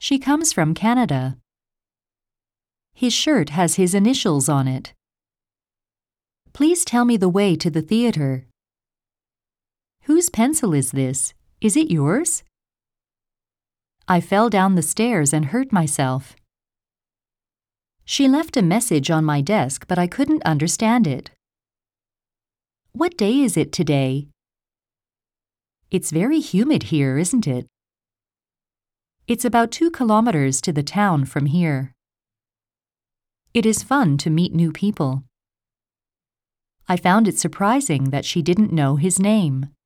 She comes from Canada. His shirt has his initials on it. Please tell me the way to the theater. Whose pencil is this? Is it yours? I fell down the stairs and hurt myself. She left a message on my desk, but I couldn't understand it. What day is it today? It's very humid here, isn't it? It's about 2 kilometers to the town from here. It is fun to meet new people. I found it surprising that she didn't know his name.